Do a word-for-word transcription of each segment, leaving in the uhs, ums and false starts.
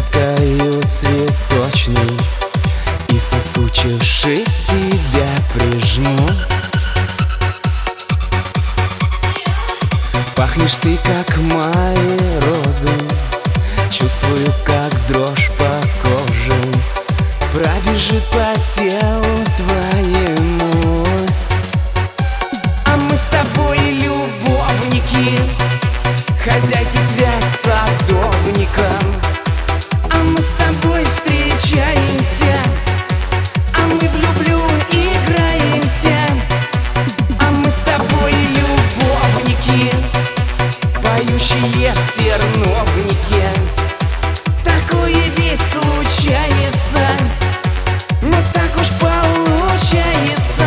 веткою цветочной, и, соскучившись, тебя прижму. Пахнешь ты, как мои розы, чувствую, как дрожь по коже пробежит по телу твоему. А мы с тобой любовники, хозяйки связь с садовником. А мы с тобой встречаемся, а мы в люблю играемся. А мы с тобой любовники, поющие в терновнике. Такое ведь случается, но так уж получается.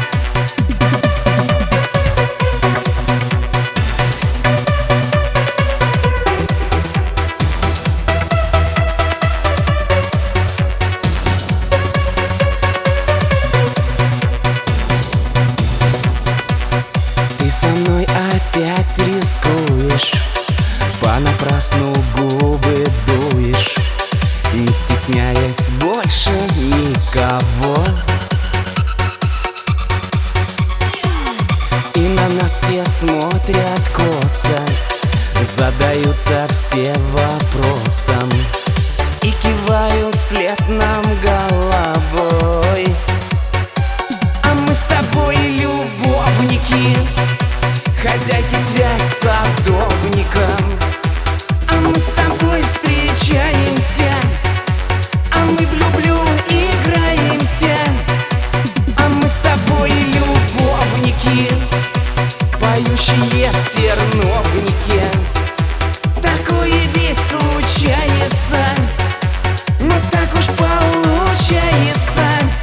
Ты со мной опять рискуешь, понапрасну губы дуешь, не стесняясь больше никого. И на нас все смотрят косо, задаются все вопросом и кивают вслед нам головой. А мы с тобой любовники, хозяйки связь с садовником. А мы с тобой встречаемся, а мы в люблю играемся. А мы с тобой любовники, поющие в терновнике. Такое ведь случается, но так уж получается.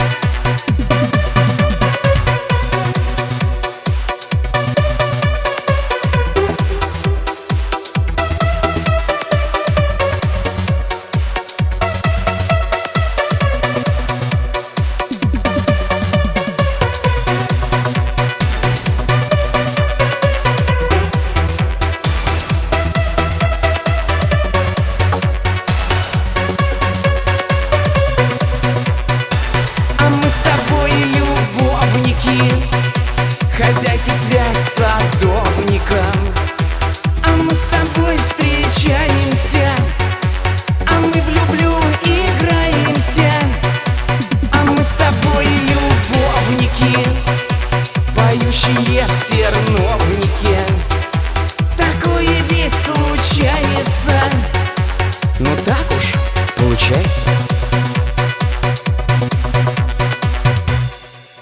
Хозяйки связь с садовником. А мы с тобой встречаемся, а мы в люблю играемся. А мы с тобой любовники, поющие в терновнике. Такое ведь случается, ну так уж получается.